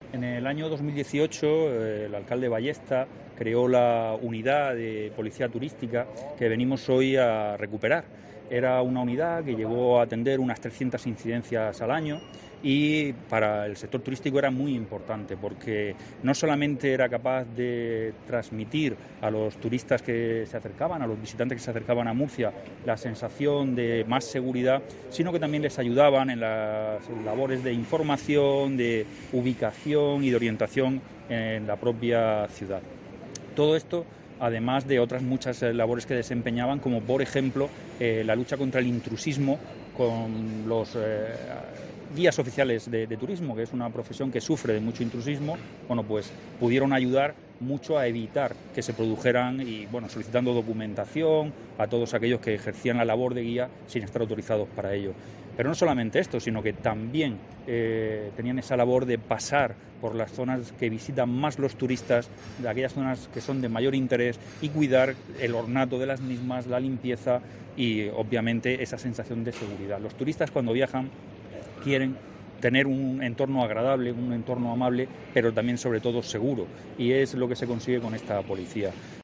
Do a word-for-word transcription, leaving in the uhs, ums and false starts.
En el año dos mil dieciocho, eh, el alcalde Ballesta creó la unidad de policía turística que venimos hoy a recuperar. Era una unidad que llegó a atender unas trescientas incidencias al año y para el sector turístico era muy importante porque no solamente era capaz de transmitir a los turistas que se acercaban, a los visitantes que se acercaban a Murcia, la sensación de más seguridad, sino que también les ayudaban en las labores de información, de ubicación y de orientación en la propia ciudad. Todo esto además de otras muchas labores que desempeñaban, como por ejemplo eh, la lucha contra el intrusismo con los eh, guías oficiales de, de turismo, que es una profesión que sufre de mucho intrusismo. Bueno, pues pudieron ayudar mucho a evitar que se produjeran y, bueno, solicitando documentación a todos aquellos que ejercían la labor de guía sin estar autorizados para ello. Pero no solamente esto, sino que también eh, tenían esa labor de pasar por las zonas que visitan más los turistas, de aquellas zonas que son de mayor interés, y cuidar el ornato de las mismas, la limpieza y, obviamente, esa sensación de seguridad. Los turistas, cuando viajan, quieren tener un entorno agradable, un entorno amable, pero también, sobre todo, seguro. Y es lo que se consigue con esta policía.